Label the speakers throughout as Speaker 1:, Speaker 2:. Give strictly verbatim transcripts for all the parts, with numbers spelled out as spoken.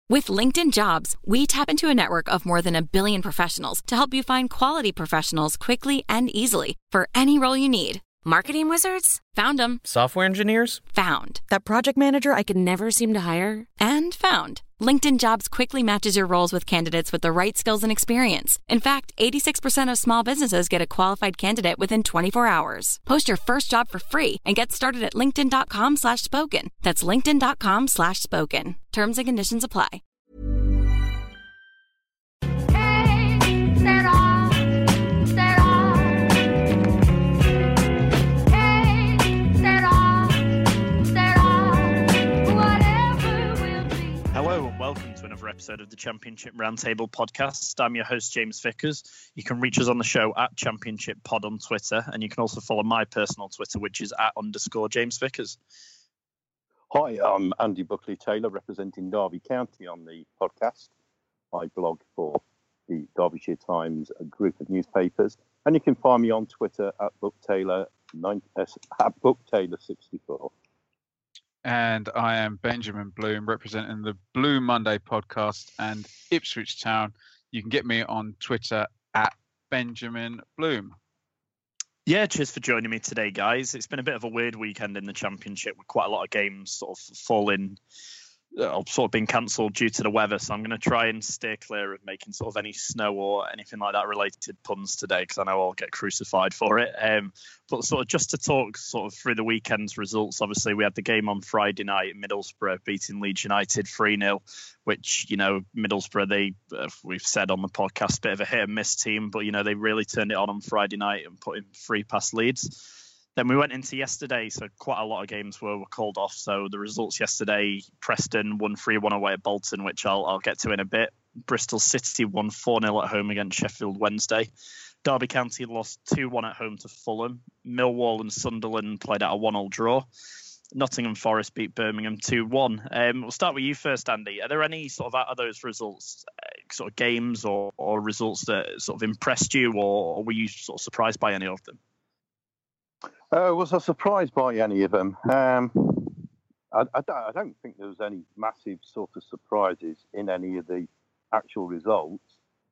Speaker 1: With LinkedIn Jobs, we tap into a network of more than a billion professionals to help you find quality professionals quickly and easily for any role you need. Marketing wizards? Found them.
Speaker 2: Software engineers?
Speaker 1: Found. That project manager I could never seem to hire? And found. LinkedIn Jobs quickly matches your roles with candidates with the right skills and experience. In fact, eighty-six percent of small businesses get a qualified candidate within twenty-four hours. Post your first job for free and get started at linkedin.com slash spoken. That's linkedin.com slash spoken. Terms and conditions apply.
Speaker 3: Hello and welcome to another episode of the Championship Roundtable podcast. I'm your host, James Vickers. You can reach us on the show at Championship Pod on Twitter, and you can also follow my personal Twitter, which is at underscore James Vickers.
Speaker 4: Hi, I'm Andy Buckley-Taylor, representing Derby County on the podcast. I blog for the Derbyshire Times, a group of newspapers, and you can find me on Twitter at booktaylor at booktaylor sixty-four.
Speaker 5: And I am Benjamin Bloom, representing the Blue Monday podcast and Ipswich Town. You can get me on Twitter at Benjamin Bloom.
Speaker 3: Yeah, cheers for joining me today, guys. It's been a bit of a weird weekend in the Championship with quite a lot of games sort of falling, uh, sort of being cancelled due to the weather. So I'm going to try and steer clear of making sort of any snow or anything like that related puns today, because I know I'll get crucified for it. Um, but sort of just to talk sort of through the weekend's results, obviously we had the game on Friday night, Middlesbrough beating Leeds United three nil, which, you know, Middlesbrough, they, uh, we've said on the podcast, bit of a hit and miss team, but, you know, they really turned it on on Friday night and put in three past Leeds. Then we went into yesterday, so quite a lot of games were, were called off. So the results yesterday, Preston won three one away at Bolton, which I'll, I'll get to in a bit. Bristol City won four nil at home against Sheffield Wednesday. Derby County lost two one at home to Fulham. Millwall and Sunderland played out a one all draw. Nottingham Forest beat Birmingham two one. Um, we'll start with you first, Andy. Are there any sort of out of those results, uh, sort of games or, or results that sort of impressed you, or, or were you sort of surprised by any of them?
Speaker 4: Uh, was I surprised by any of them? Um, I, I, don't, I don't think there was any massive sort of surprises in any of the actual results.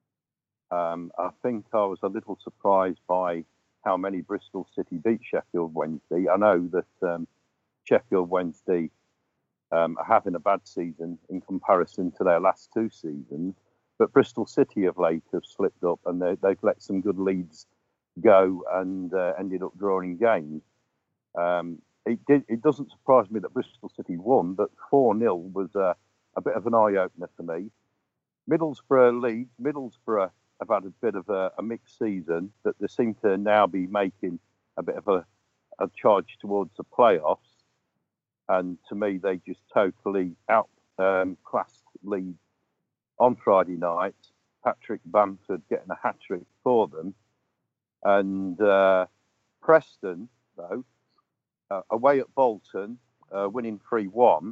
Speaker 4: Um, I think I was a little surprised by how many Bristol City beat Sheffield Wednesday. I know that um, Sheffield Wednesday um, are having a bad season in comparison to their last two seasons, but Bristol City of late have slipped up and they, they've let some good leads go and uh, ended up drawing games. Um, it, did, it doesn't surprise me that Bristol City won, but four nil was uh, a bit of an eye-opener for me. Middlesbrough Leeds, Middlesbrough have had a bit of a, a mixed season, but they seem to now be making a bit of a, a charge towards the playoffs. And to me, they just totally outclassed um, Leeds on Friday night. Patrick Bamford getting a hat-trick for them. And uh, Preston, though, uh, away at Bolton, uh, winning three one.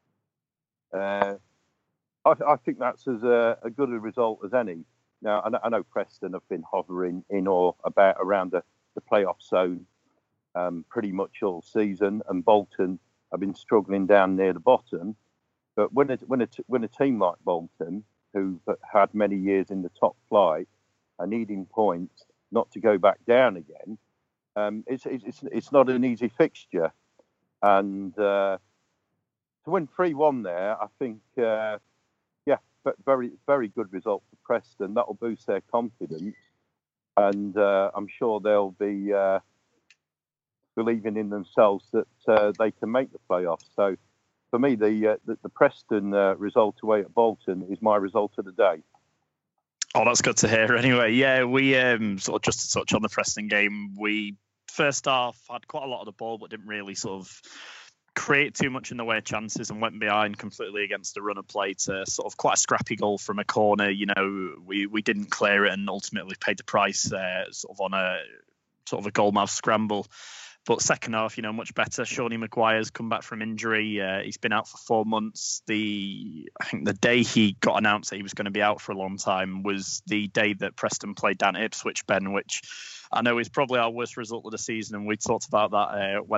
Speaker 4: Uh, I, I think that's as a, a good a result as any. Now, I know, I know Preston have been hovering in or about around the, the playoff zone um, pretty much all season, and Bolton have been struggling down near the bottom. But when a, when a, when a team like Bolton, who've had many years in the top flight, are needing points not to go back down again, um, it's, it's it's not an easy fixture. And uh, to win three one there, I think, uh, yeah, but very, very good result for Preston. That'll boost their confidence. And uh, I'm sure they'll be uh, believing in themselves that uh, they can make the playoffs. So for me, the, uh, the, the Preston uh, result away at Bolton is my result of the day.
Speaker 3: Oh, that's good to hear. Anyway, yeah, we um, sort of just to touch on the Preston game, we first half had quite a lot of the ball, but didn't really sort of create too much in the way of chances and went behind completely against the run of play to sort of quite a scrappy goal from a corner. You know, we, we didn't clear it and ultimately paid the price uh, sort of on a sort of a goalmouth scramble. But second half, you know, much better. Shawnee Maguire's come back from injury. Uh, he's been out for four months. The I think the day he got announced that he was going to be out for a long time was the day that Preston played down at Ipswich, Ben, which I know is probably our worst result of the season. And we talked about that uh, when I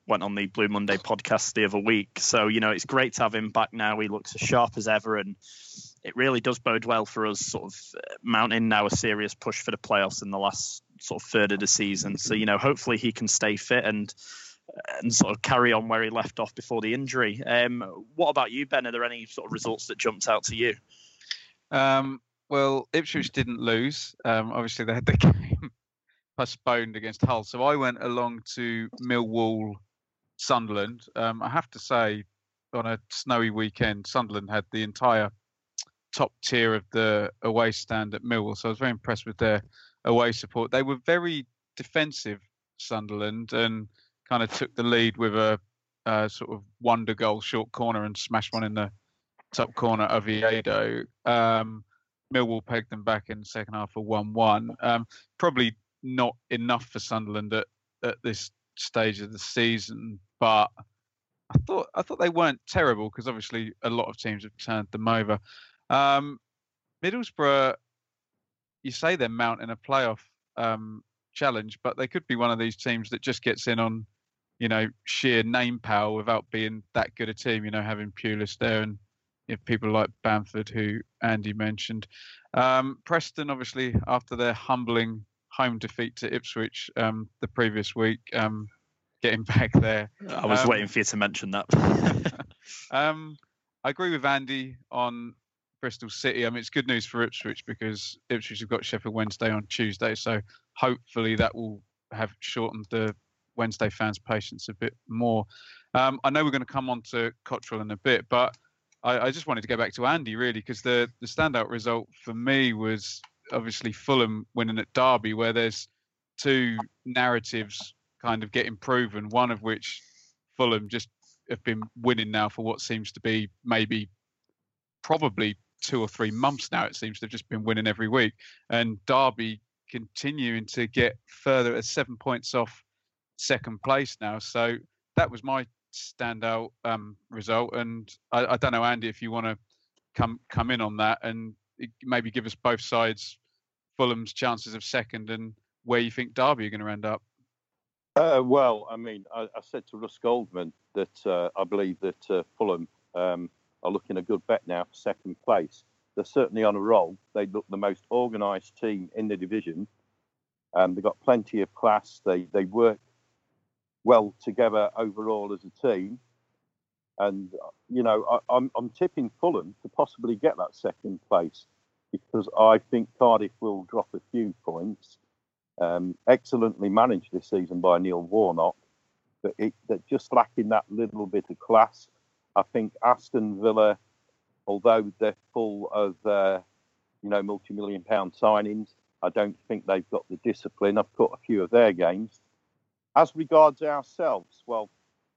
Speaker 3: went on the Blue Monday podcast the other week. So, you know, it's great to have him back now. He looks as sharp as ever, and it really does bode well for us sort of mounting now a serious push for the playoffs in the last sort of third of the season. So, you know, hopefully he can stay fit and and sort of carry on where he left off before the injury. Um, what about you, Ben? Are there any sort of results that jumped out to you?
Speaker 5: Um, well, Ipswich didn't lose. Um, obviously, they had the game postponed against Hull. So I went along to Millwall, Sunderland. Um, I have to say, on a snowy weekend, Sunderland had the entire top tier of the away stand at Millwall. So I was very impressed with their away support. They were very defensive, Sunderland, and kind of took the lead with a, a sort of wonder goal short corner and smashed one in the top corner of Oviedo. Um, Millwall pegged them back in the second half for one one. Um, probably not enough for Sunderland at, at this stage of the season, but I thought I thought they weren't terrible because obviously a lot of teams have turned them over. Um, Middlesbrough, you say they're mounting a playoff um, challenge, but they could be one of these teams that just gets in on, you know, sheer name power without being that good a team. You know, having Pulis there and you know, people like Bamford, who Andy mentioned. Um, Preston, obviously, after their humbling home defeat to Ipswich um, the previous week, um, getting back there.
Speaker 3: I was
Speaker 5: um,
Speaker 3: waiting for you to mention that.
Speaker 5: um, I agree with Andy on Bristol City. I mean, it's good news for Ipswich because Ipswich have got Sheffield Wednesday on Tuesday, so hopefully that will have shortened the Wednesday fans' patience a bit more. Um, I know we're going to come on to Cottrell in a bit, but I, I just wanted to go back to Andy really because the, the standout result for me was obviously Fulham winning at Derby, where there's two narratives kind of getting proven, one of which Fulham just have been winning now for what seems to be maybe probably two or three months now. It seems they've just been winning every week, and Derby continuing to get further at seven points off second place now. So that was my standout um, result, and I, I don't know, Andy, if you want to come come in on that and maybe give us both sides Fulham's chances of second and where you think Derby are going to end up.
Speaker 4: Uh, well, I mean, I, I said to Russ Goldman that uh, I believe that uh, Fulham um, are looking a good bet now for second place. They're certainly on a roll. They look the most organised team in the division. Um, they've got plenty of class. They they work well together overall as a team. And, you know, I, I'm, I'm tipping Fulham to possibly get that second place because I think Cardiff will drop a few points. Um, excellently managed this season by Neil Warnock, but it, they're just lacking that little bit of class. I think Aston Villa, although they're full of, uh, you know, multi-million pound signings, I don't think they've got the discipline. I've caught a few of their games. As regards ourselves, well,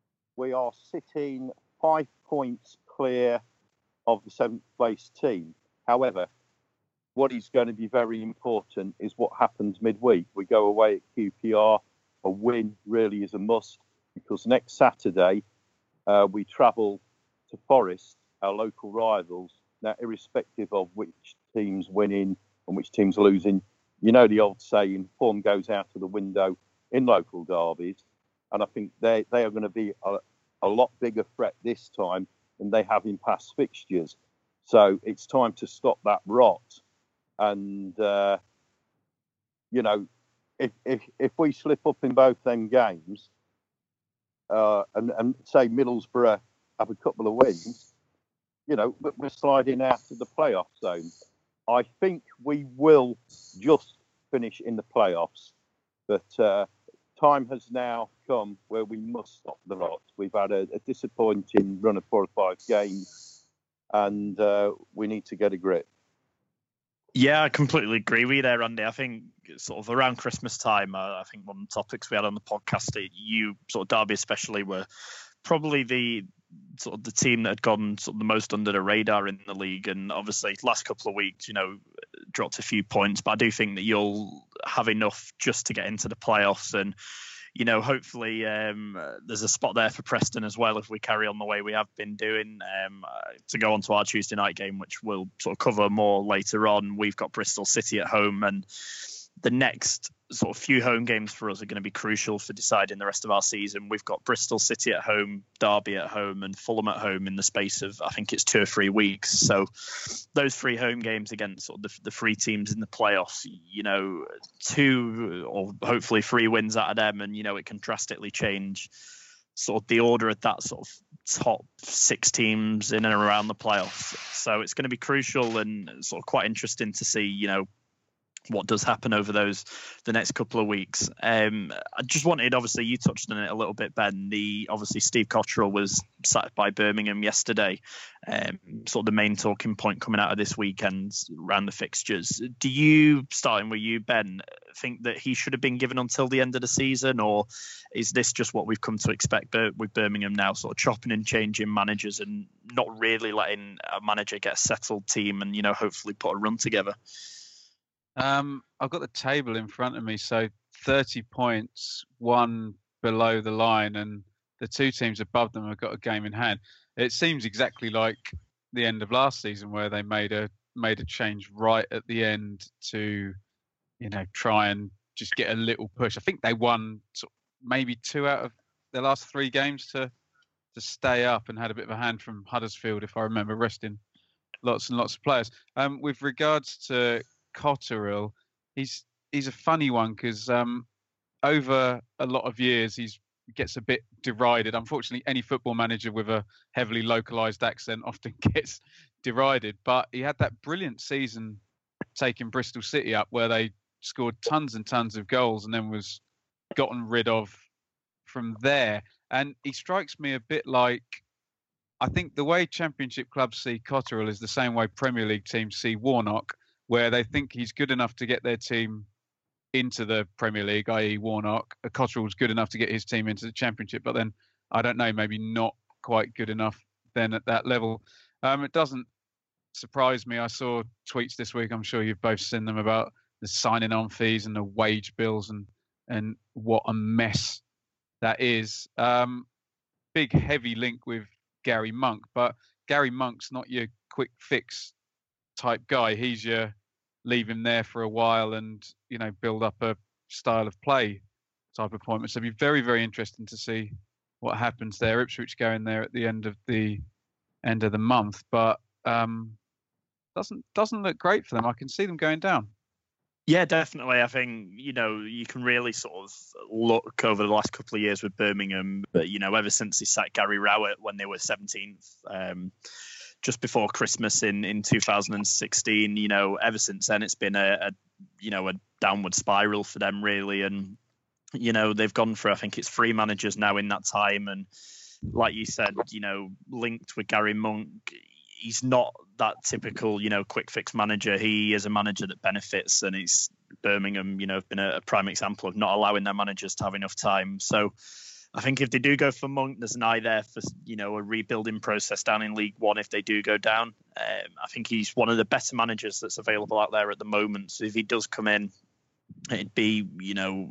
Speaker 4: we are sitting five points clear of the seventh place team. However, what is going to be very important is what happens midweek. We go away at Q P R. A win really is a must because next Saturday uh, we travel to Forest, our local rivals. Now, irrespective of which team's winning and which team's losing, you know the old saying, form goes out of the window in local derbies. And I think they, they are going to be a, a lot bigger threat this time than they have in past fixtures. So it's time to stop that rot. And, uh, you know, if, if if we slip up in both them games uh, and, and say Middlesbrough have a couple of wins, you know, we're sliding out of the playoff zone. I think we will just finish in the playoffs. But uh, time has now come where we must stop the rot. We've had a, a disappointing run of four or five games, and uh, we need to get a grip.
Speaker 3: Yeah, I completely agree with you there, Andy. I think sort of around Christmas time, uh, I think one of the topics we had on the podcast, you sort of Derby especially, were probably the sort of the team that had gone sort of the most under the radar in the league. And obviously last couple of weeks, you know, dropped a few points, but I do think that you'll have enough just to get into the playoffs. And, you know, hopefully um, there's a spot there for Preston as well if we carry on the way we have been doing. Um, uh, to go on to our Tuesday night game, which we'll sort of cover more later on, we've got Bristol City at home, and the next sort of few home games for us are going to be crucial for deciding the rest of our season. We've got Bristol City at home, Derby at home, and Fulham at home in the space of, I think it's two or three weeks. So those three home games against sort of the, the three teams in the playoffs, you know, two or hopefully three wins out of them, and, you know, it can drastically change sort of the order of that sort of top six teams in and around the playoffs. So it's going to be crucial and sort of quite interesting to see, you know, what does happen over those the next couple of weeks. Um, I just wanted, obviously, you touched on it a little bit, Ben. The obviously Steve Cotterill was sacked by Birmingham yesterday. Um, sort of the main talking point coming out of this weekend around the fixtures. Do you, starting with you, Ben, think that he should have been given until the end of the season, or is this just what we've come to expect with Birmingham now, sort of chopping and changing managers and not really letting a manager get a settled team and, you know, hopefully put a run together?
Speaker 5: Um, I've got the table in front of me. So thirty points, one below the line, and the two teams above them have got a game in hand. It seems exactly like the end of last season, where they made a made a change right at the end to, you know, try and just get a little push. I think they won sort of maybe two out of their last three games to to stay up, and had a bit of a hand from Huddersfield, if I remember, resting lots and lots of players. Um, with regards to Cotterill, he's he's a funny one because um, over a lot of years he's gets a bit derided. Unfortunately, any football manager with a heavily localized accent often gets derided. But he had that brilliant season taking Bristol City up, where they scored tons and tons of goals and then was gotten rid of from there. And he strikes me a bit like, I think the way Championship clubs see Cotterill is the same way Premier League teams see Warnock, where they think he's good enough to get their team into the Premier League, that is. Warnock. Cotterill's good enough to get his team into the Championship, but then, I don't know, maybe not quite good enough then at that level. Um, it doesn't surprise me. I saw tweets this week, I'm sure you've both seen them, about the signing on fees and the wage bills and, and what a mess that is. Um, big, heavy link with Gary Monk, but Gary Monk's not your quick fix type guy. He's your leave him there for a while and, you know, build up a style of play type appointment. So it'll be very, very interesting to see what happens there. Ipswich going there at the end of the end of the month, but um, doesn't doesn't look great for them. I can see them going down.
Speaker 3: Yeah, definitely. I think, you know, you can really sort of look over the last couple of years with Birmingham, but, you know, ever since he sacked Gary Rowett when they were seventeenth, um, just before Christmas in, in two thousand sixteen, you know, ever since then, it's been a, a, you know, a downward spiral for them, really. And, you know, they've gone for, I think it's three managers now in that time. And like you said, you know, linked with Gary Monk, he's not that typical, you know, quick fix manager. He is a manager that benefits, and it's Birmingham, you know, have been a, a prime example of not allowing their managers to have enough time. So I think if they do go for Monk, there's an eye there for, you know, a rebuilding process down in League One if they do go down. Um, I think he's one of the better managers that's available out there at the moment. So if he does come in, it'd be, you know,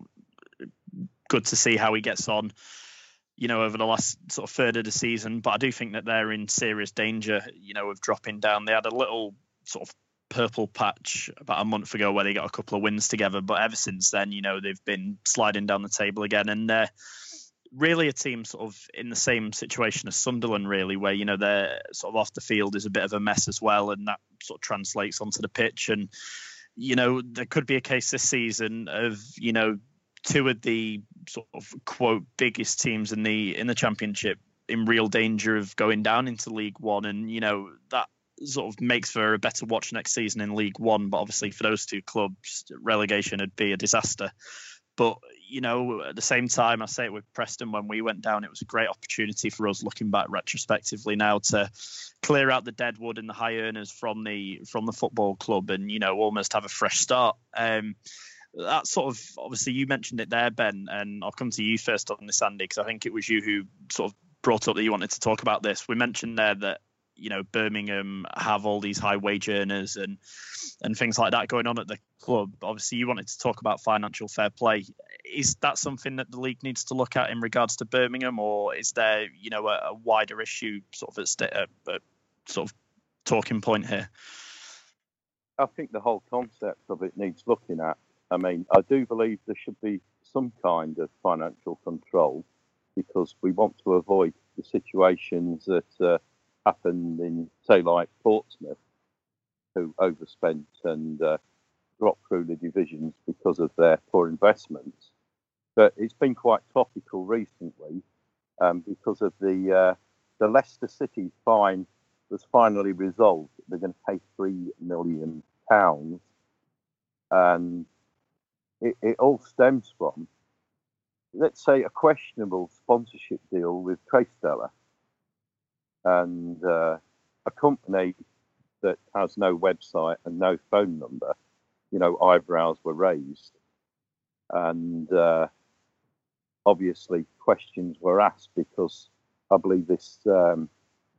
Speaker 3: good to see how he gets on, you know, over the last sort of third of the season. But I do think that they're in serious danger, you know, of dropping down. They had a little sort of purple patch about a month ago where they got a couple of wins together. But ever since then, you know, they've been sliding down the table again. And they're really a team sort of in the same situation as Sunderland, really, where, you know, they're sort of off the field is a bit of a mess as well. And that sort of translates onto the pitch. And, you know, there could be a case this season of, you know, two of the sort of quote biggest teams in the in the Championship in real danger of going down into League One, and, you know, that sort of makes for a better watch next season in League One. But obviously for those two clubs, relegation would be a disaster. But, you know, at the same time, I say it with Preston, when we went down, it was a great opportunity for us, looking back retrospectively now, to clear out the deadwood and the high earners from the from the football club and, you know, almost have a fresh start. Um, that sort of, obviously you mentioned it there, Ben, and I'll come to you first on this, Andy, because I think it was you who sort of brought up that you wanted to talk about this. We mentioned there that, you know, Birmingham have all these high wage earners and and things like that going on at the club. Obviously, you wanted to talk about financial fair play. Is that something that the league needs to look at in regards to Birmingham, or is there, you know, a, a wider issue sort of at st- a, a sort of talking point here?
Speaker 4: I think the whole concept of it needs looking at. I mean, I do believe there should be some kind of financial control because we want to avoid the situations that uh, happened in, say, like Portsmouth, who overspent and uh, dropped through the divisions because of their poor investments. But it's been quite topical recently um, because of the uh, the Leicester City fine was finally resolved. They're going to pay three million pounds, and it, it all stems from, let's say, a questionable sponsorship deal with Trecstella, and uh, a company that has no website and no phone number. You know, eyebrows were raised, and uh, obviously questions were asked because I believe this um,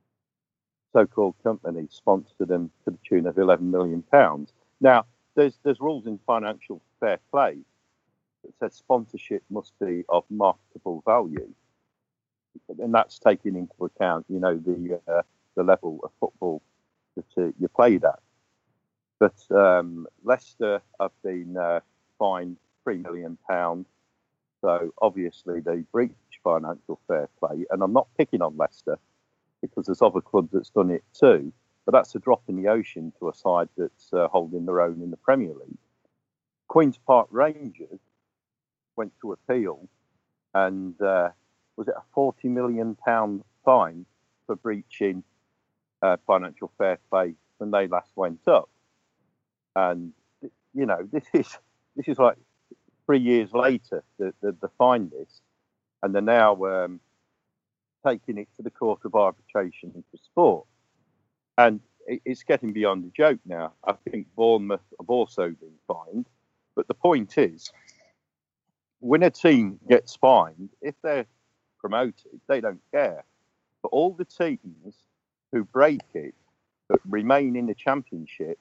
Speaker 4: so-called company sponsored them to the tune of eleven million pounds. Now, there's there's rules in financial fair play that says sponsorship must be of marketable value, and that's taking into account, you know, the uh, the level of football that uh, you played at. But um, Leicester have been uh, fined three million pounds, so obviously they breached financial fair play. And I'm not picking on Leicester because there's other clubs that's done it too, but that's a drop in the ocean to a side that's uh, holding their own in the Premier League. Queen's Park Rangers went to appeal, and uh, was it a forty million pounds fine for breaching uh, financial fair play when they last went up? And you know, this is this is like three years later that they, they find this, and they're now um, taking it to the Court of Arbitration for Sport, and it, it's getting beyond a joke now. I think Bournemouth have also been fined, but the point is, when a team gets fined, if they're promoted, they don't care. But all the teams who break it but remain in the Championship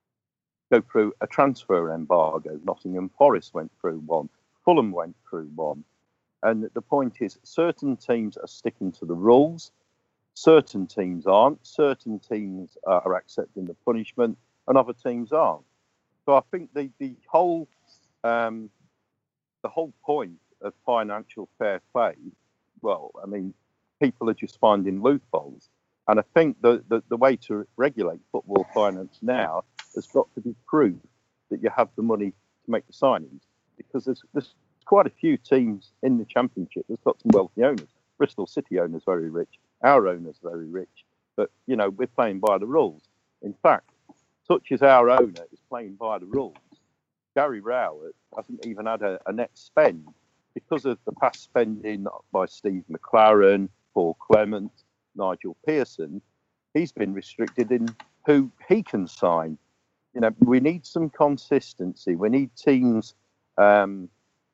Speaker 4: go through a transfer embargo. Nottingham Forest went through one. Fulham went through one. And the point is, certain teams are sticking to the rules. Certain teams aren't. Certain teams are accepting the punishment, and other teams aren't. So I think the, the whole um, the whole point of financial fair play, well, I mean, people are just finding loopholes. And I think the, the, the way to regulate football finance now has got to be proof that you have the money to make the signings, because there's, there's quite a few teams in the Championship that's got some wealthy owners. Bristol City owners very rich, our owners very rich, but you know, we're playing by the rules. In fact, such as our owner is playing by the rules, Gary Rowett hasn't even had a, a net spend because of the past spending by Steve McLaren, Paul Clement, Nigel Pearson. He's been restricted in who he can sign. You know, we need some consistency. We need teams um,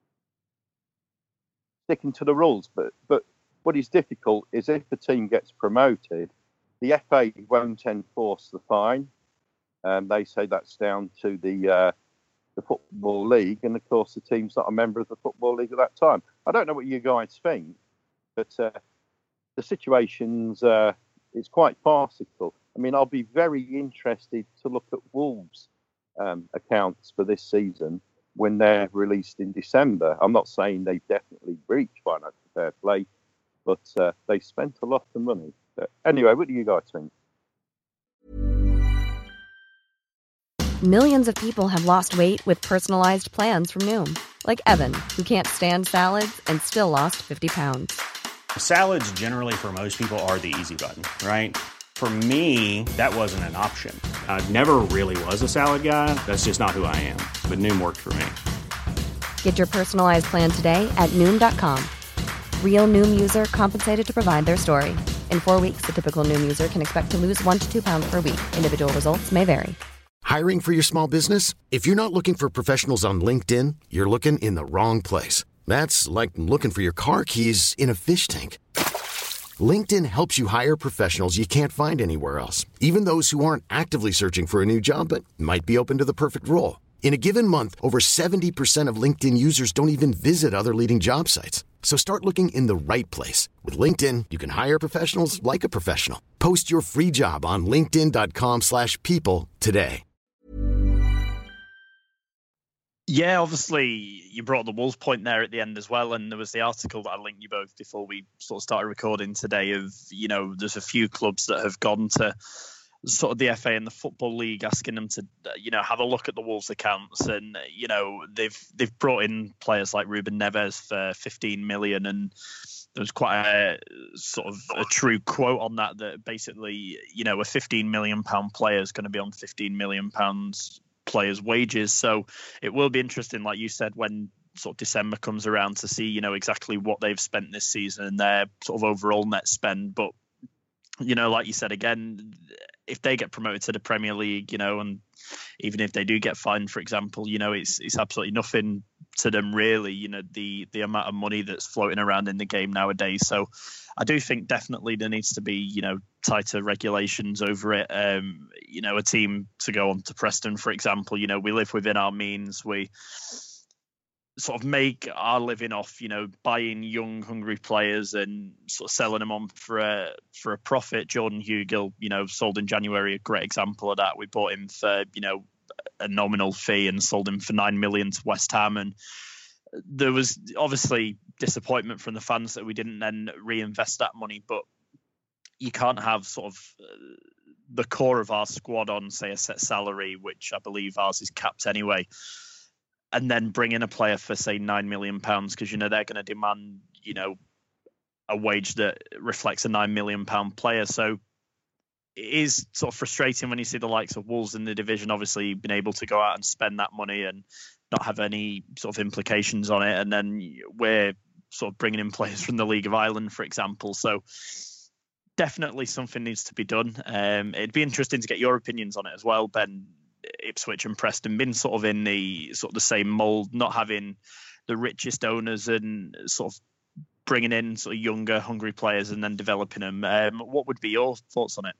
Speaker 4: sticking to the rules. But but what is difficult is if the team gets promoted, the F A won't enforce the fine. Um, they say that's down to the uh, the Football League, and of course the team's not a member of the Football League at that time. I don't know what you guys think, but uh, the situation's uh, it's quite farcical. I mean, I'll be very interested to look at Wolves' um, accounts for this season when they're released in December. I'm not saying they definitely breached financial fair play, but uh, they spent a lot of money. But anyway, what do you guys think?
Speaker 2: Millions of people have lost weight with personalized plans from Noom, like Evan, who can't stand salads and still lost fifty pounds.
Speaker 6: Salads generally for most people are the easy button, right? For me, that wasn't an option. I never really was a salad guy. That's just not who I am. But Noom worked for me.
Speaker 2: Get your personalized plan today at Noom dot com. Real Noom user compensated to provide their story. In four weeks, the typical Noom user can expect to lose one to two pounds per week. Individual results may vary.
Speaker 7: Hiring for your small business? If you're not looking for professionals on LinkedIn, you're looking in the wrong place. That's like looking for your car keys in a fish tank. LinkedIn helps you hire professionals you can't find anywhere else, even those who aren't actively searching for a new job but might be open to the perfect role. In a given month, over seventy percent of LinkedIn users don't even visit other leading job sites. So start looking in the right place. With LinkedIn, you can hire professionals like a professional. Post your free job on linkedin dot com slash people today.
Speaker 3: Yeah, obviously you brought the Wolves point there at the end as well, and there was the article that I linked you both before we sort of started recording today of, you know, there's a few clubs that have gone to sort of the F A and the Football League asking them to, you know, have a look at the Wolves accounts, and, you know, they've they've brought in players like Ruben Neves for fifteen million, and there was quite a sort of a true quote on that, that basically, you know, a fifteen million pound player is going to be on fifteen million pounds players' wages. So it will be interesting, like you said, when sort of December comes around to see, you know, exactly what they've spent this season and their sort of overall net spend. But, you know, like you said, again, if they get promoted to the Premier League, you know, and even if they do get fined, for example, you know, it's it's absolutely nothing to them, really, you know, the the amount of money that's floating around in the game nowadays. So I do think definitely there needs to be, you know, tighter regulations over it. Um, you know, a team to go on to Preston, for example, you know, we live within our means. We sort of make our living off, you know, buying young, hungry players and sort of selling them on for a for a profit. Jordan Hugill, you know, sold in January, a great example of that. We bought him for, you know, a nominal fee and sold him for nine million to West Ham, and there was obviously disappointment from the fans that we didn't then reinvest that money. But you can't have sort of the core of our squad on, say, a set salary, which I believe ours is capped anyway, and then bring in a player for, say, nine million pounds, because, you know, they're going to demand, you know, a wage that reflects a nine million pound player. So it is sort of frustrating when you see the likes of Wolves in the division obviously been able to go out and spend that money and not have any sort of implications on it. And then we're sort of bringing in players from the League of Ireland, for example. So definitely something needs to be done. Um, it'd be interesting to get your opinions on it as well, Ben. Ipswich and Preston been sort of in the sort of the same mould, not having the richest owners and sort of bringing in sort of younger, hungry players and then developing them. Um, what would be your thoughts on it?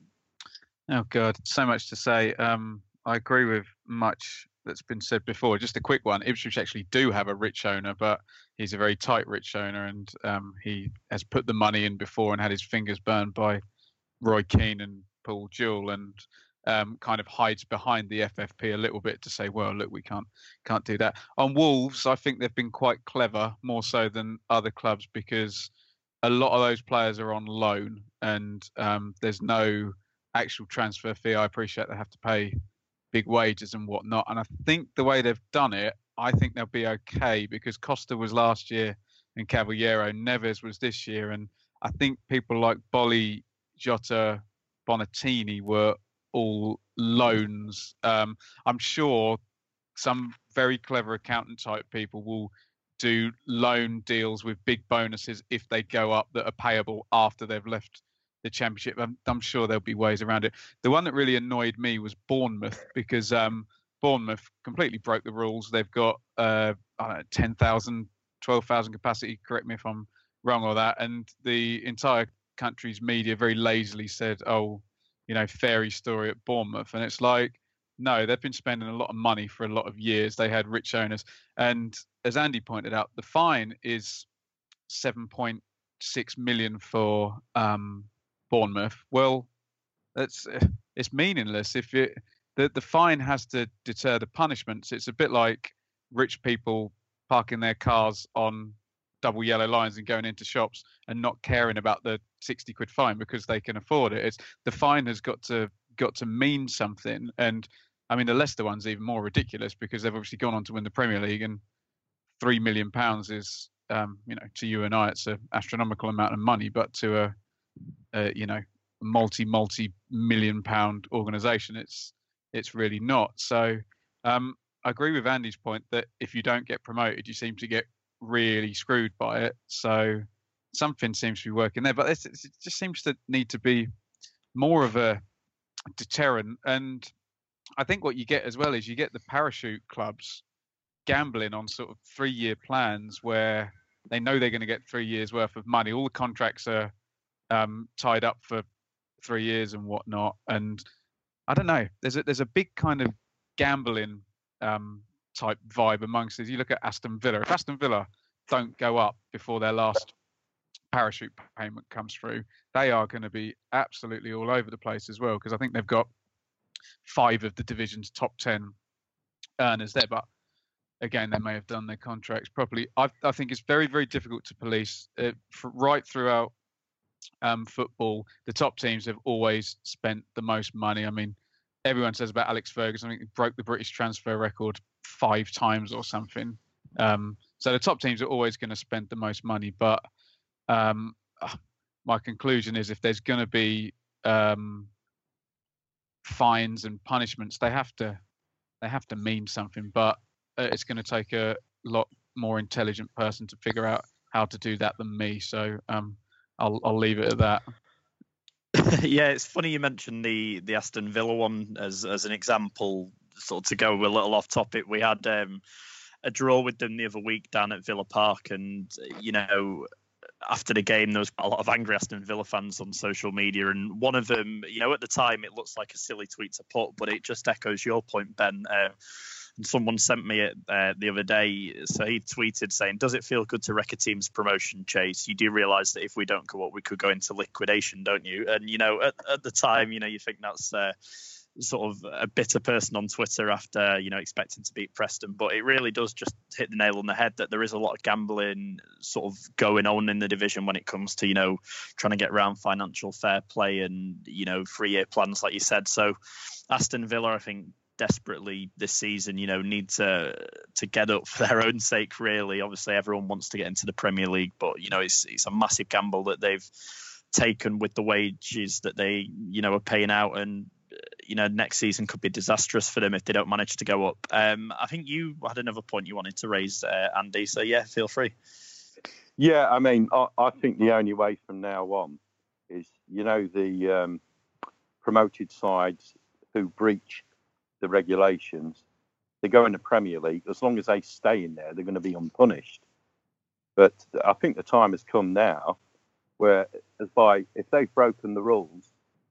Speaker 5: Oh God, so much to say. Um, I agree with much that's been said before. Just a quick one. Ipswich actually do have a rich owner, but he's a very tight rich owner, and um, he has put the money in before and had his fingers burned by Roy Keane and Paul Jewell, and um, kind of hides behind the F F P a little bit to say, well, look, we can't can't do that. On Wolves, I think they've been quite clever, more so than other clubs, because a lot of those players are on loan, and um, there's no actual transfer fee. I appreciate they have to pay big wages and whatnot, and I think the way they've done it, I think they'll be okay, because Costa was last year and Caballero, Neves was this year, and I think people like Bolly, Jota, Bonatini were all loans. Um, I'm sure some very clever accountant type people will do loan deals with big bonuses if they go up that are payable after they've left the Championship. I'm, I'm sure there'll be ways around it. The one that really annoyed me was Bournemouth, because um, Bournemouth completely broke the rules. They've got uh, I don't know, ten thousand, twelve thousand capacity, correct me if I'm wrong or that, and the entire country's media very lazily said, oh, you know, fairy story at Bournemouth. And it's like, no, they've been spending a lot of money for a lot of years. They had rich owners. And as Andy pointed out, the fine is seven point six million for um, Bournemouth. Well, that's it's meaningless if it the, the fine has to deter the punishments. It's a bit like rich people parking their cars on double yellow lines and going into shops and not caring about the sixty quid fine because they can afford it. It's the fine has got to got to mean something. And I mean, the Leicester one's even more ridiculous because they've obviously gone on to win the Premier League, and three million pounds is, um, you know, to you and I, it's an astronomical amount of money, but to a, a you know, multi multi million pound organisation, it's it's really not. So um, I agree with Andy's point that if you don't get promoted, you seem to get really screwed by it. So something seems to be working there, but it just seems to need to be more of a deterrent. And I think what you get as well is you get the parachute clubs gambling on sort of three-year plans where they know they're going to get three years worth of money. All the contracts are um, tied up for three years and whatnot. And I don't know, there's a, there's a big kind of gambling um, type vibe amongst us. You look at Aston Villa. If Aston Villa don't go up before their last parachute payment comes through, they are going to be absolutely all over the place as well, because I think they've got five of the division's top ten earners there. But again, they may have done their contracts properly. I, I think it's very, very difficult to police. Uh, for, right throughout um, football, the top teams have always spent the most money. I mean, everyone says about Alex Ferguson, I think he broke the British transfer record five times or something. Um, so the top teams are always going to spend the most money. But um, my conclusion is if there's going to be um, fines and punishments, they have to they have to mean something. But uh, it's going to take a lot more intelligent person to figure out how to do that than me. So um, I'll I'll leave it at that.
Speaker 3: Yeah, it's funny you mentioned the the Aston Villa one as as an example. Sort of to go a little off topic, we had um, a draw with them the other week down at Villa Park, and you know, after the game there was a lot of angry Aston Villa fans on social media, and one of them, you know, at the time it looks like a silly tweet to put, but it just echoes your point, Ben. Uh, and someone sent me it uh, the other day. So he tweeted saying, "Does it feel good to wreck a team's promotion chase? You do realise that if we don't go up, we could go into liquidation, don't you?" And you know, at, at the time, you know, you think that's uh, sort of a bitter person on Twitter after, you know, expecting to beat Preston, but it really does just hit the nail on the head that there is a lot of gambling sort of going on in the division when it comes to, you know, trying to get around financial fair play and, you know, three-year plans, like you said. So Aston Villa, I think, desperately this season, you know, need to to get up for their own sake, really. Obviously, everyone wants to get into the Premier League, but, you know, it's it's a massive gamble that they've taken with the wages that they, you know, are paying out, and you know, next season could be disastrous for them if they don't manage to go up. Um, I think you had another point you wanted to raise, uh, Andy. So yeah, feel free.
Speaker 4: Yeah, I mean, I, I think the only way from now on is, you know, the um, promoted sides who breach the regulations, they go in the Premier League. As long as they stay in there, they're going to be unpunished. But I think the time has come now where, as by if they've broken the rules,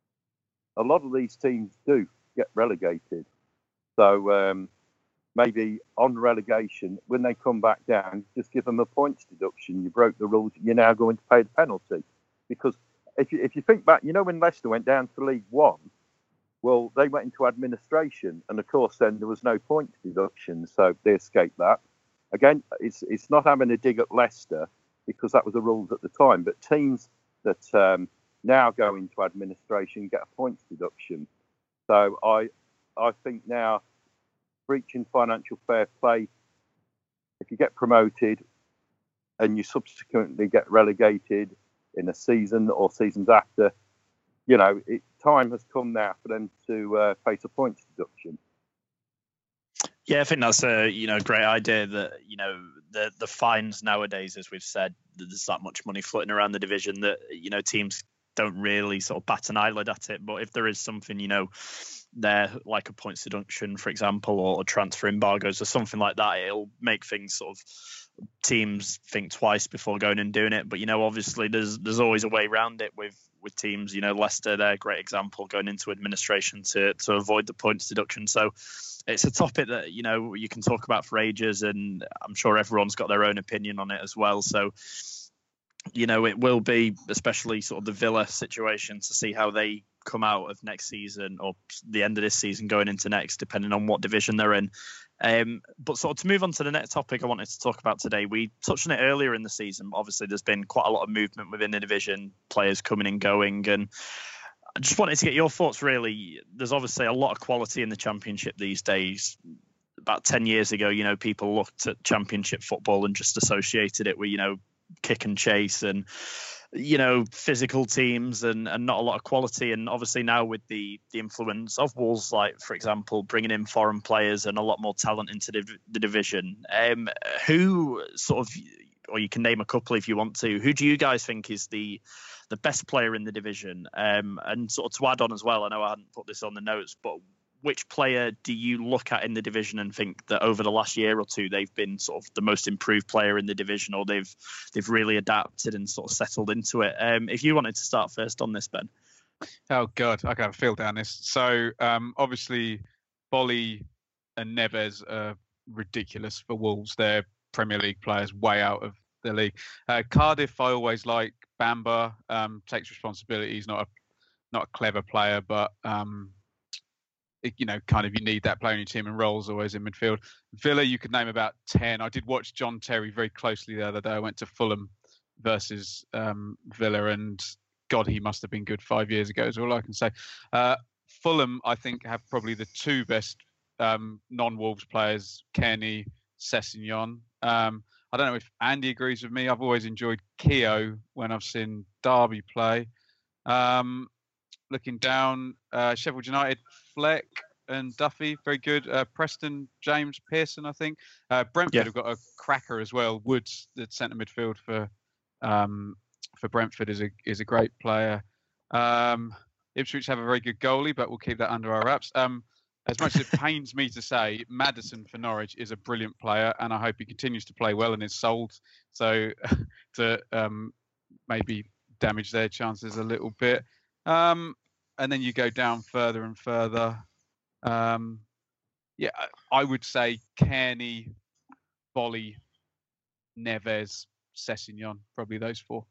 Speaker 4: a lot of these teams do get relegated. So um, maybe on relegation, when they come back down, just give them a points deduction. You broke the rules, you're now going to pay the penalty. Because if you, if you think back, you know, when Leicester went down to League One, well, they went into administration. And of course, then there was no points deduction. So they escaped that. Again, it's it's not having a dig at Leicester because that was the rules at the time. But teams that um, now go into administration get a points deduction. So I I think now breaching financial fair play, if you get promoted and you subsequently get relegated in a season or seasons after, you know, it, time has come now for them to uh, face a points deduction.
Speaker 3: Yeah, I think that's a you know great idea that you know the the fines nowadays, as we've said, there's that much money floating around the division that you know teams don't really sort of bat an eyelid at it. But if there is something, you know, there like a points deduction, for example, or transfer embargoes or something like that, it'll make things sort of teams think twice before going and doing it. But you know, obviously, there's there's always a way around it with with teams. You know, Leicester, they're a great example, going into administration to to avoid the points deduction. So it's a topic that you know you can talk about for ages, and I'm sure everyone's got their own opinion on it as well. So you know, it will be especially sort of the Villa situation to see how they come out of next season or the end of this season going into next, depending on what division they're in. Um, but sort of to move on to the next topic I wanted to talk about today, we touched on it earlier in the season. Obviously, there's been quite a lot of movement within the division, players coming and going, and I just wanted to get your thoughts, really. There's obviously a lot of quality in the Championship these days. About ten years ago, you know, people looked at Championship football and just associated it with, you know, kick and chase and, you know, physical teams and, and not a lot of quality. And obviously now with the the influence of Wolves, like, for example, bringing in foreign players and a lot more talent into the, the division, um, who sort of, or you can name a couple if you want to, who do you guys think is the the best player in the division? Um, and sort of to add on as well, I know I hadn't put this on the notes, but which player do you look at in the division and think that over the last year or two they've been sort of the most improved player in the division, or they've they've really adapted and sort of settled into it? Um, if you wanted to start first on this, Ben.
Speaker 5: Oh God, I can't feel down this. So um, obviously, Bolly and Neves are ridiculous for Wolves. They're Premier League players way out of the league. Uh, Cardiff, I always like. Bamba um, takes responsibility. He's not a not a clever player, but um, it, you know, kind of you need that player in your team, and Rolls always in midfield. Villa, you could name about ten. I did watch John Terry very closely the other day. I went to Fulham versus um, Villa, and God, he must have been good five years ago, is all I can say. Uh, Fulham, I think, have probably the two best um, non-Wolves players, Kearney, Sessegnon. Um, I don't know if Andy agrees with me. I've always enjoyed Keogh when I've seen Derby play. Um, looking down, uh, Sheffield United, Fleck and Duffy, very good. Uh, Preston, James, Pearson, I think. Uh, Brentford yeah. have got a cracker as well. Woods, the centre midfield for um, for Brentford, is a is a great player. Um, Ipswich have a very good goalie, but we'll keep that under our wraps. Um, as much as it pains me to say, Maddison for Norwich is a brilliant player, and I hope he continues to play well and is sold. So to um, maybe damage their chances a little bit. Um, and then you go down further and further. Um, yeah, I would say Kearney, Bolly, Neves, Sessegnon, probably those four.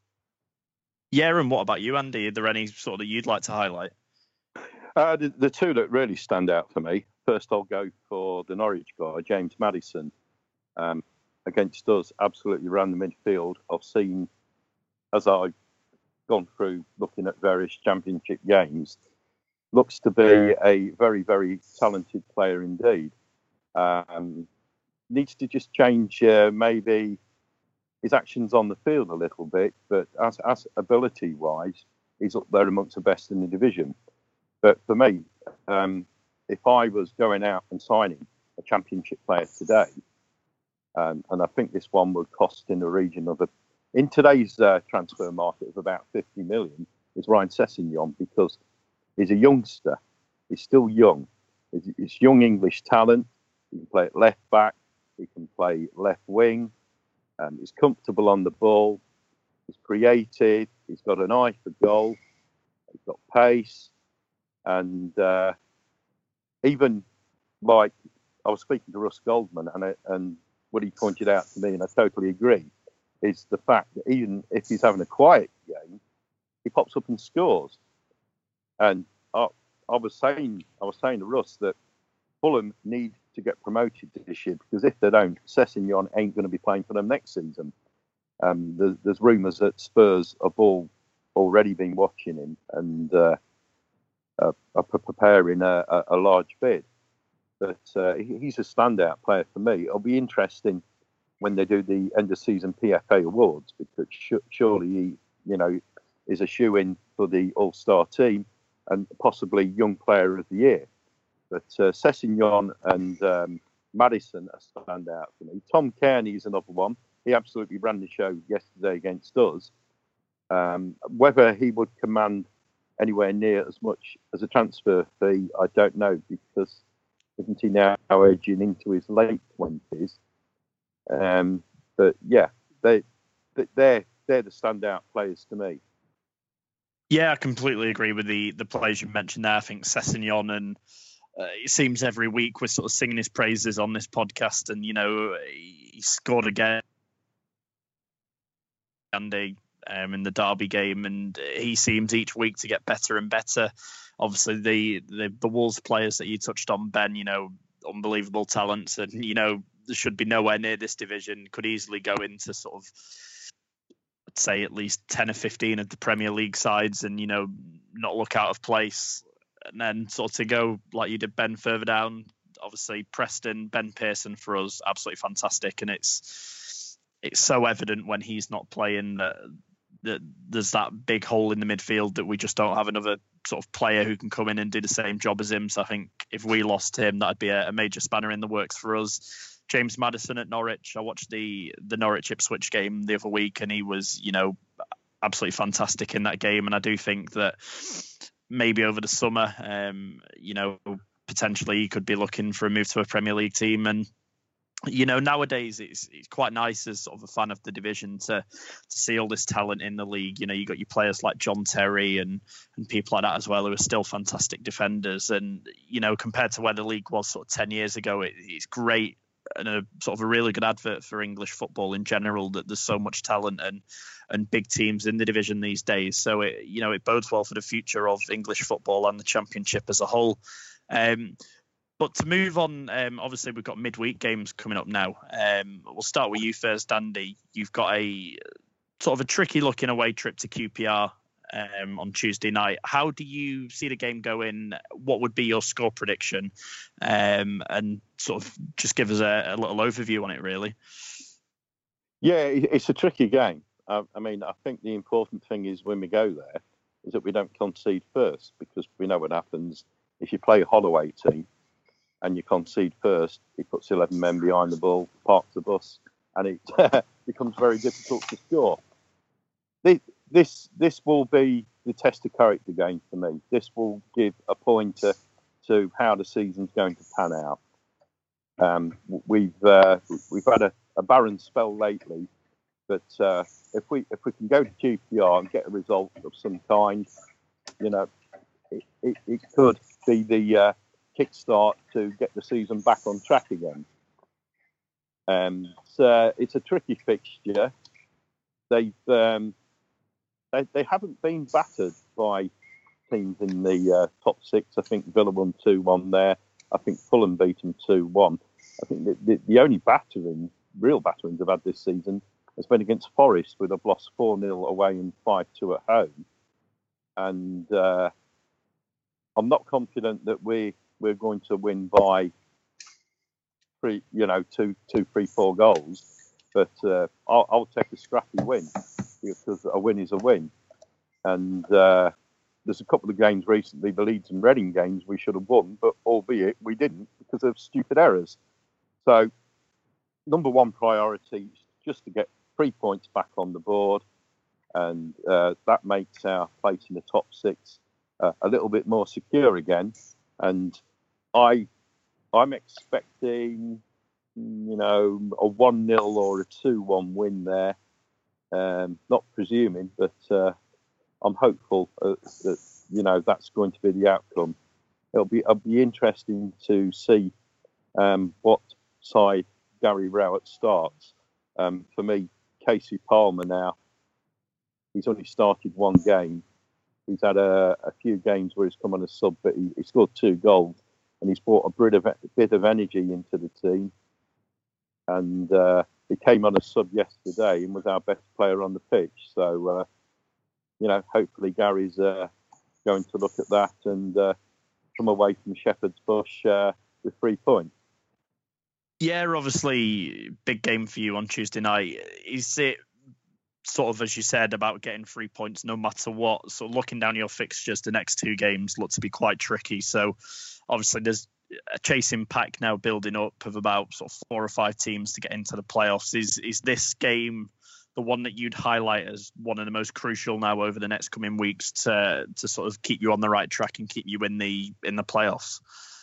Speaker 3: Yeah, and what about you, Andy? Are there any sort of that you'd like to highlight?
Speaker 4: Uh, the, the two that really stand out for me, first I'll go for the Norwich guy, James Maddison. Um, against us, absolutely ran the midfield. I've seen, as I've gone through looking at various championship games, looks to be a very, very talented player indeed. Um, needs to just change uh, maybe his actions on the field a little bit, but as, as ability-wise, he's up there amongst the best in the division. But for me, um, if I was going out and signing a championship player today, um, and I think this one would cost in the region of, a, in today's uh, transfer market of about fifty million, is Ryan Sessegnon, because he's a youngster. He's still young. He's, he's young English talent. He can play at left back. He can play left wing. Um, he's comfortable on the ball. He's creative. He's got an eye for goal. He's got pace. And uh, even like I was speaking to Russ Goldman, and I, and what he pointed out to me, and I totally agree, is the fact that even if he's having a quiet game, he pops up and scores. And I, I was saying, I was saying to Russ that Fulham need to get promoted this year, because if they don't, Sessegnon ain't going to be playing for them next season. Um, there's, there's rumours that Spurs have all already been watching him and uh, uh, are preparing a, a, a large bid. But uh, he's a standout player for me. It'll be interesting when they do the end of season P F A awards, because sh- surely he, you know, is a shoe-in for the All-Star team and possibly Young Player of the Year. But uh, Sessegnon and um, Maddison are standout for me. Tom Kearney is another one. He absolutely ran the show yesterday against us. Um, whether he would command anywhere near as much as a transfer fee, I don't know, because isn't he now aging into his late twenties? Um, but yeah, they, they're, they're the standout players to me.
Speaker 3: Yeah, I completely agree with the, the players you mentioned there. I think Sessegnon, and uh, it seems every week we're sort of singing his praises on this podcast, and, you know, he scored again Andy, um, in the Derby game, and he seems each week to get better and better. Obviously, the, the, the Wolves players that you touched on, Ben, you know, unbelievable talents, and, you know, there should be nowhere near this division, could easily go into sort of, I'd say at least ten or fifteen of the Premier League sides, and, you know, not look out of place. And then sort of to go like you did, Ben, further down, obviously Preston, Ben Pearson for us, absolutely fantastic. And it's it's so evident when he's not playing that, that there's that big hole in the midfield that we just don't have another sort of player who can come in and do the same job as him. So I think if we lost him, that'd be a, a major spanner in the works for us. James Maddison at Norwich. I watched the the Norwich Ipswich game the other week, and he was, you know, absolutely fantastic in that game. And I do think that maybe over the summer, um, you know, potentially he could be looking for a move to a Premier League team. And, you know, nowadays it's it's quite nice as sort of a fan of the division to to see all this talent in the league. You know, you got your players like John Terry and and people like that as well, who are still fantastic defenders. And, you know, compared to where the league was sort of ten years ago, it, it's great. And a sort of a really good advert for English football in general, that there's so much talent and and big teams in the division these days. So it, you know, it bodes well for the future of English football and the Championship as a whole. Um, but to move on, um, obviously we've got midweek games coming up now. Um, we'll start with you first, Andy. You've got a sort of a tricky looking away trip to Q P R um, on Tuesday night. How do you see the game going? What would be your score prediction? Um, and sort of just give us a, a little overview on it, really.
Speaker 4: Yeah, it's a tricky game. I, I mean, I think the important thing is when we go there is that we don't concede first, because we know what happens if you play a Holloway team and you concede first. He puts eleven men behind the ball, parks the bus, and it becomes very difficult to score. This, this this will be the test of character game for me. This will give a pointer to how the season's going to pan out. Um, we've uh, we've had a, a barren spell lately, but uh, if we if we can go to Q P R and get a result of some kind, you know, it, it, it could be the uh, kickstart to get the season back on track again. Um, so it's a tricky fixture. They've um, they they haven't been battered by teams in the uh, top six. I think Villa won two one there. I think Fulham beat them two one. I think the, the, the only battering, real batterings they've had this season has been against Forest, where they've lost four nil away and five two at home. And uh, I'm not confident that we, we're going to win by three, you know, two, two, three, four goals. But uh, I'll, I'll take a scrappy win, because a win is a win. And uh, there's a couple of games recently, the Leeds and Reading games, we should have won, but albeit we didn't because of stupid errors. So, number one priority is just to get three points back on the board, and uh, that makes our place in the top six uh, a little bit more secure again. And I, I'm expecting, you know, a one nil or a two one win there. Um, not presuming, but uh, I'm hopeful uh, that, you know, that's going to be the outcome. It'll be it'll be interesting to see um, what side Gary Rowett starts. Um, for me, Casey Palmer now, he's only started one game. He's had a, a few games where he's come on a sub, but he, he scored two goals, and he's brought a bit of, a bit of energy into the team. And uh, he came on a sub yesterday and was our best player on the pitch. So, uh, you know, hopefully Gary's uh, going to look at that and uh, come away from Shepherd's Bush uh, with three points.
Speaker 3: Yeah, obviously, big game for you on Tuesday night. Is it sort of, as you said, about getting three points no matter what? So looking down your fixtures, the next two games look to be quite tricky. So obviously there's a chasing pack now building up of about sort of four or five teams to get into the playoffs. Is is this game the one that you'd highlight as one of the most crucial now over the next coming weeks to to sort of keep you on the right track and keep you in the in the playoffs?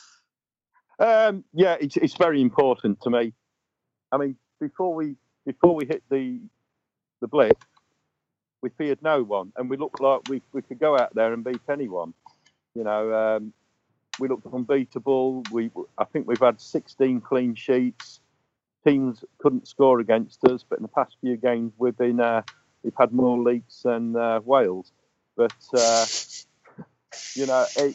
Speaker 4: Um, yeah, it's it's very important to me. I mean, before we before we hit the the blip, we feared no one, and we looked like we we could go out there and beat anyone. You know, um, we looked unbeatable. We I think we've had sixteen clean sheets. Teams couldn't score against us, but in the past few games we've been uh, we've had more leaks than uh, Wales. But uh, you know, it,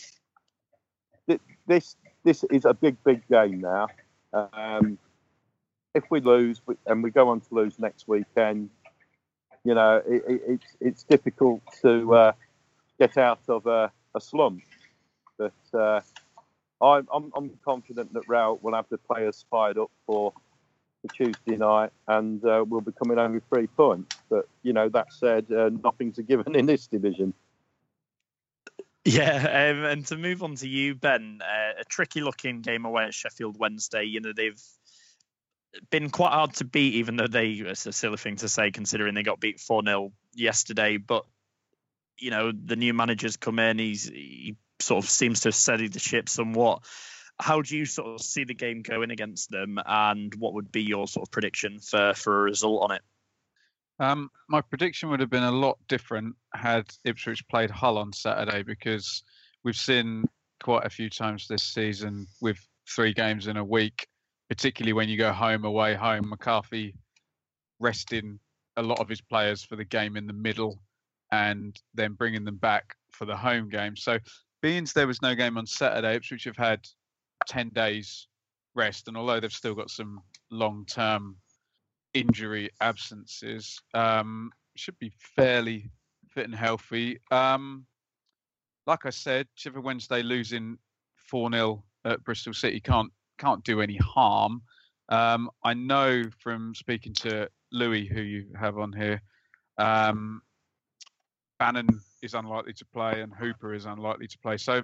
Speaker 4: this. This is a big, big game now. Um, if we lose, and we go on to lose next weekend, you know, it, it, it's it's difficult to uh, get out of a, a slump. But uh, I'm, I'm I'm confident that Rowett will have the players fired up for, for Tuesday night, and uh, we'll be coming home with three points. But you know, that said, uh, nothing's a given in this division.
Speaker 3: Yeah, um, and to move on to you, Ben, uh, a tricky-looking game away at Sheffield Wednesday. You know, they've been quite hard to beat, even though they, it's a silly thing to say considering they got beat four nil yesterday. But, you know, the new manager's come in, he's he sort of seems to have steadied the ship somewhat. How do you sort of see the game going against them, and what would be your sort of prediction for, for a result on it?
Speaker 5: Um, my prediction would have been a lot different had Ipswich played Hull on Saturday, because we've seen quite a few times this season with three games in a week, particularly when you go home, away, home, McCarthy resting a lot of his players for the game in the middle and then bringing them back for the home game. So being there was no game on Saturday, Ipswich have had ten days rest, and although they've still got some long-term injury absences, um, should be fairly fit and healthy. Um, like I said, Sheffield Wednesday losing four nil at Bristol City can't can't do any harm. Um, I know from speaking to Louis, who you have on here, um, Bannon is unlikely to play and Hooper is unlikely to play. So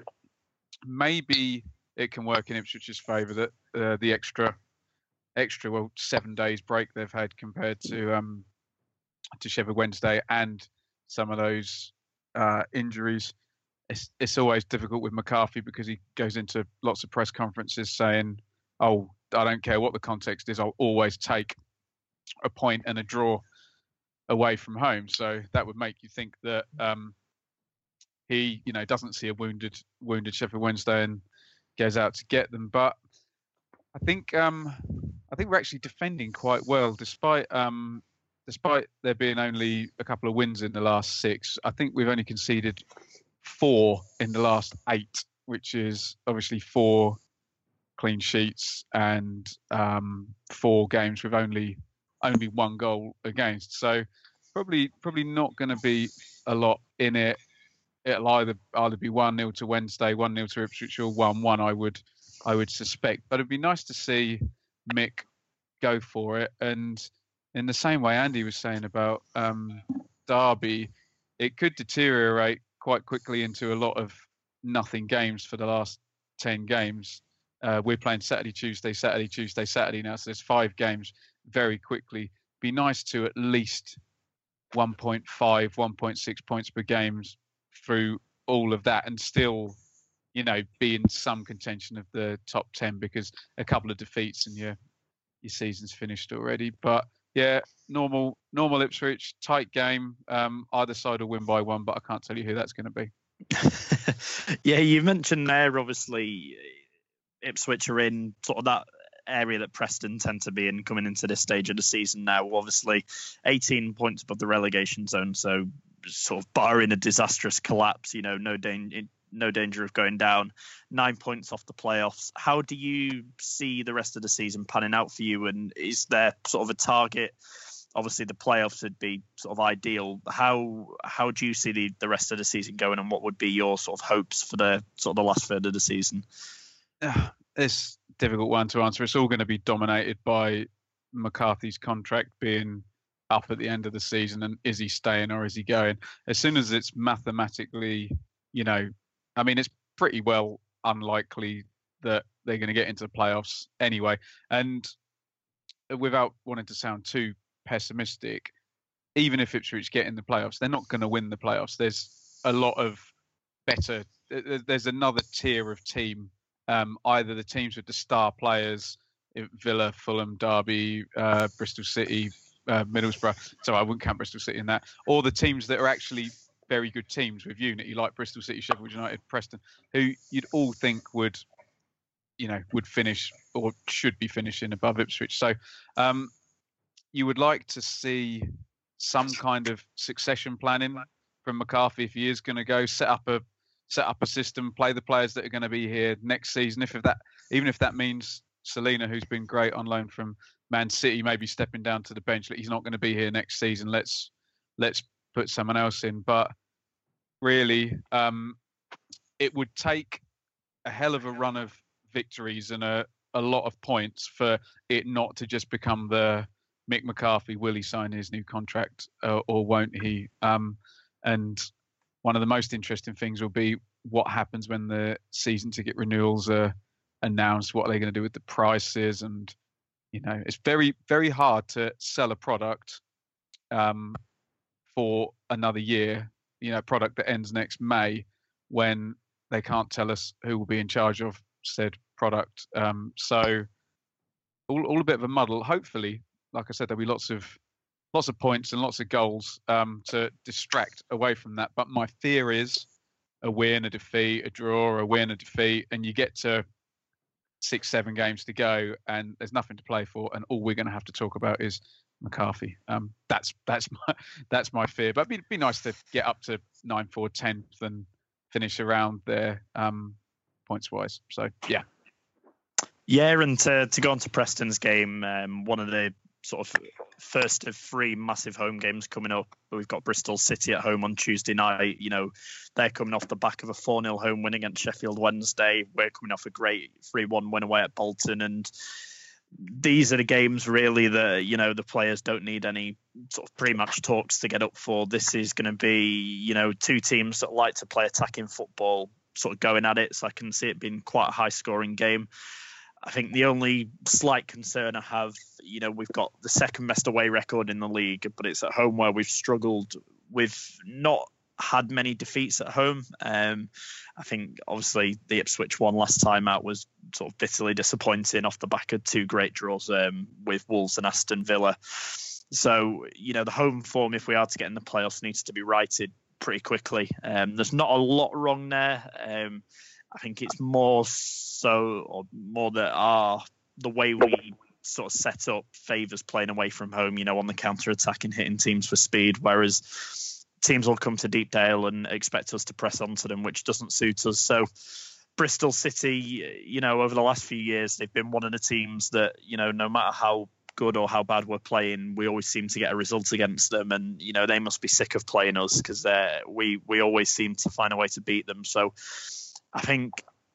Speaker 5: maybe it can work in Ipswich's favour that uh, the extra, extra well seven days break they've had compared to um, to Sheffield Wednesday and some of those uh, injuries. It's it's always difficult with McCarthy because he goes into lots of press conferences saying, "Oh, I don't care what the context is. I'll always take a point and a draw away from home." So that would make you think that um, he, you know, doesn't see a wounded wounded Sheffield Wednesday and goes out to get them. But I think um, I think we're actually defending quite well, despite um, despite there being only a couple of wins in the last six. I think we've only conceded four in the last eight, which is obviously four clean sheets and um, four games with only only one goal against. So probably probably not going to be a lot in it. It'll either either be one nil to Wednesday, one nil to Ipswich, or one one. I would I would suspect. But it'd be nice to see Mick go for it. And in the same way Andy was saying about um, Derby, it could deteriorate quite quickly into a lot of nothing games for the last ten games. Uh, we're playing Saturday, Tuesday, Saturday, Tuesday, Saturday now. So there's five games very quickly. Be nice to at least one point five, one point six points per game through all of that and still, you know, be in some contention of the top ten, because a couple of defeats and your your season's finished already. But yeah, normal normal Ipswich, tight game. Um, either side will win by one, but I can't tell you who that's going to be.
Speaker 3: Yeah, you mentioned there, obviously, Ipswich are in sort of that area that Preston tend to be in coming into this stage of the season now. Obviously, eighteen points above the relegation zone, so sort of barring a disastrous collapse, you know, no danger. No danger of going down. Nine points off the playoffs. How do you see the rest of the season panning out for you? And is there sort of a target? Obviously, the playoffs would be sort of ideal. How how do you see the, the rest of the season going, and what would be your sort of hopes for the sort of the last third of the season?
Speaker 5: It's a difficult one to answer. It's all going to be dominated by McCarthy's contract being up at the end of the season, and is he staying or is he going? As soon as it's mathematically, you know, I mean, it's pretty well unlikely that they're going to get into the playoffs anyway. And without wanting to sound too pessimistic, even if Ipswich get in the playoffs, they're not going to win the playoffs. There's a lot of better, there's another tier of team, um, either the teams with the star players, Villa, Fulham, Derby, uh, Bristol City, uh, Middlesbrough. So I wouldn't count Bristol City in that. Or the teams that are actually very good teams with unity, like Bristol City, Sheffield United, Preston, who you'd all think would, you know, would finish or should be finishing above Ipswich. So um, you would like to see some kind of succession planning from McCarthy if he is going to go set up a set up a system, play the players that are going to be here next season. If, if that, even if that means Selina, who's been great on loan from Man City, maybe stepping down to the bench. He's not going to be here next season. Let's let's put someone else in. But really, um, it would take a hell of a run of victories and a, a lot of points for it not to just become the Mick McCarthy, will he sign his new contract uh, or won't he? Um, and one of the most interesting things will be what happens when the season ticket renewals are announced, what are they going to do with the prices. And, you know, it's very, very hard to sell a product um, for another year, you know, product that ends next May, when they can't tell us who will be in charge of said product. Um, so all, all a bit of a muddle. Hopefully, like I said, there'll be lots of lots of points and lots of goals um, to distract away from that. But my fear is a win, a defeat, a draw, a win, a defeat, and you get to six, seven games to go, and there's nothing to play for, and all we're going to have to talk about is McCarthy. Um, that's that's my that's my fear. But it'd be, be nice to get up to nine, four, tenth, and finish around there um, points wise. So yeah.
Speaker 3: Yeah, and to, to go on to Preston's game, um, one of the sort of first of three massive home games coming up. We've got Bristol City at home on Tuesday night. You know, they're coming off the back of a four nil home win against Sheffield Wednesday. We're coming off a great three one win away at Bolton. And these are the games really that, you know, the players don't need any sort of pre-match talks to get up for. This is going to be, you know, two teams that like to play attacking football sort of going at it. So I can see it being quite a high scoring game. I think the only slight concern I have, you know, we've got the second best away record in the league, but it's at home where we've struggled. We've not had many defeats at home. Um, I think obviously the Ipswich one last time out was sort of bitterly disappointing off the back of two great draws um, with Wolves and Aston Villa. So, you know, the home form, if we are to get in the playoffs, needs to be righted pretty quickly. Um, there's not a lot wrong there. Um, I think it's more so, or more that our the way we sort of set up favours playing away from home, you know, on the counter-attack and hitting teams for speed, whereas teams will come to Deepdale and expect us to press onto them, which doesn't suit us. So Bristol City, you know, over the last few years, they've been one of the teams that, you know, no matter how good or how bad we're playing, we always seem to get a result against them. And, you know, they must be sick of playing us because we, we always seem to find a way to beat them. So I think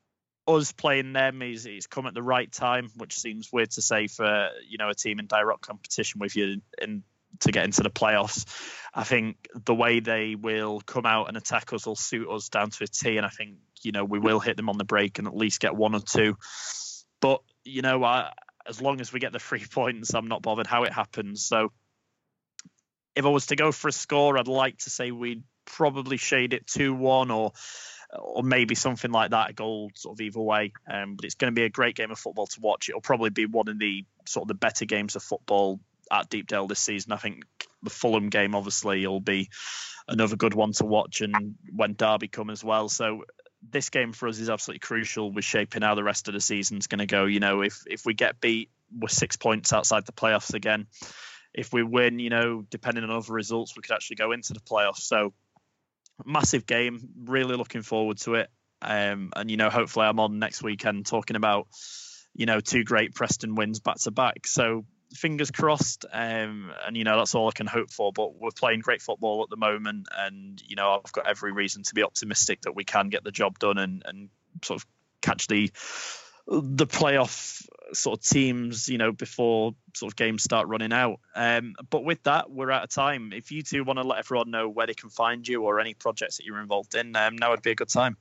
Speaker 3: us playing them is, is come at the right time, which seems weird to say for, you know, a team in direct competition with you in, to get into the playoffs. I think the way they will come out and attack us will suit us down to a T. And I think, you know, we will hit them on the break and at least get one or two. But, you know, I, as long as we get the three points, I'm not bothered how it happens. So if I was to go for a score, I'd like to say we'd probably shade it two one or or maybe something like that, a goal sort of either way. Um, but it's going to be a great game of football to watch. It'll probably be one of the sort of the better games of football at Deepdale this season. I think the Fulham game, obviously, will be another good one to watch, and when Derby come as well. So this game for us is absolutely crucial with shaping how the rest of the season's going to go. You know, if if we get beat, we're six points outside the playoffs again. If we win, you know, depending on other results, we could actually go into the playoffs. So massive game, really looking forward to it. Um, and, you know, hopefully I'm on next weekend talking about, you know, two great Preston wins back to back. So fingers crossed. Um, and, you know, that's all I can hope for. But we're playing great football at the moment. And, you know, I've got every reason to be optimistic that we can get the job done and, and sort of catch the the playoff sort of teams, you know, before sort of games start running out. Um, but with that, we're out of time. If you two want to let everyone know where they can find you or any projects that you're involved in, um, now would be a good time.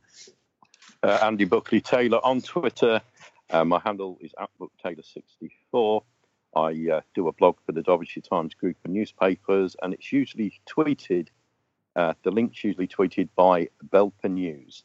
Speaker 4: Uh, Andy Buckley Taylor on Twitter. Uh, my handle is at book taylor sixty-four. I uh, do a blog for the Derbyshire Times group of newspapers, and it's usually tweeted, uh, the link's usually tweeted by Belper News.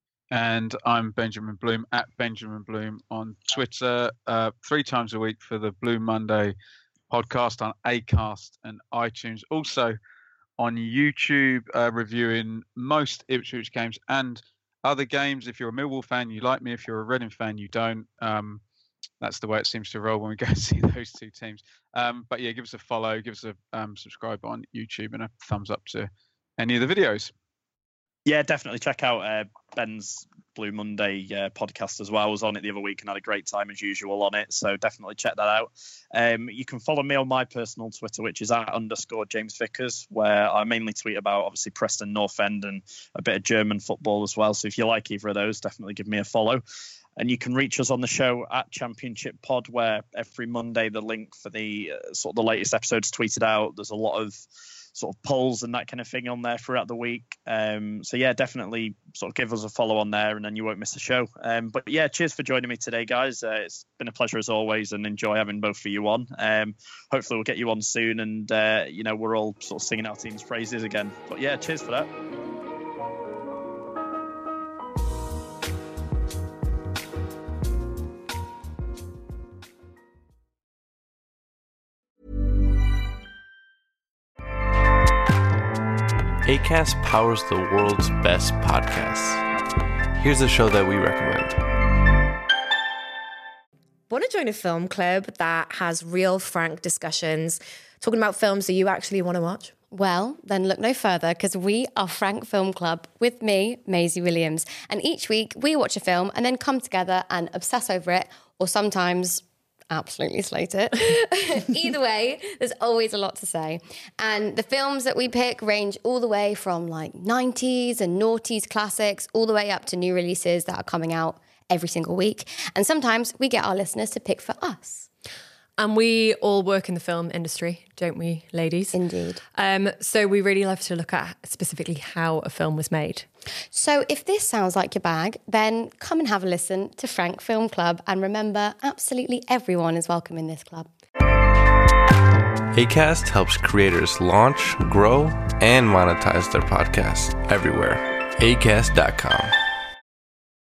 Speaker 5: And I'm Benjamin Bloom at Benjamin Bloom on Twitter, uh, three times a week for the Blue Monday podcast on Acast and iTunes. Also on YouTube, uh, reviewing most Ipswich games and other games. If you're a Millwall fan, you like me. If you're a Reading fan, you don't. Um, that's the way it seems to roll when we go and see those two teams. Um, but yeah, give us a follow, give us a um, subscribe on YouTube and a thumbs up to any of the videos.
Speaker 3: Yeah, definitely check out uh, Ben's Blue Monday uh, podcast as well. I was on it the other week and had a great time as usual on it. So definitely check that out. Um, you can follow me on my personal Twitter, which is at underscore James Vickers, where I mainly tweet about obviously Preston North End and a bit of German football as well. So if you like either of those, definitely give me a follow. And you can reach us on the show at Championship Pod, where every Monday the link for the uh, sort of the latest episodes tweeted out. There's a lot of sort of polls and that kind of thing on there throughout the week. Um, so yeah, definitely sort of give us a follow on there and then you won't miss a show. Um, but yeah, cheers for joining me today, guys. Uh, it's been a pleasure as always and enjoy having both of you on. Um, hopefully we'll get you on soon and, uh, you know, we're all sort of singing our team's praises again. But yeah, cheers for that.
Speaker 8: Acast powers the world's best podcasts. Here's a show that we recommend.
Speaker 9: Want to join a film club that has real, frank discussions, talking about films that you actually want to watch? Well, then look no further, because we are Frank Film Club with me, Maisie Williams. And each week we watch a film and then come together and obsess over it, or sometimes absolutely slate it. Either way, there's always a lot to say. And the films that we pick range all the way from like nineties and noughties classics, all the way up to new releases that are coming out every single week. And sometimes we get our listeners to pick for us.
Speaker 10: And we all work in the film industry, don't we, ladies?
Speaker 9: Indeed.
Speaker 10: Um, so we really love to look at specifically how a film was made.
Speaker 9: So if this sounds like your bag, then come and have a listen to Frank Film Club. And remember, absolutely everyone is welcome in this club.
Speaker 8: Acast helps creators launch, grow, and monetize their podcasts everywhere. acast dot com.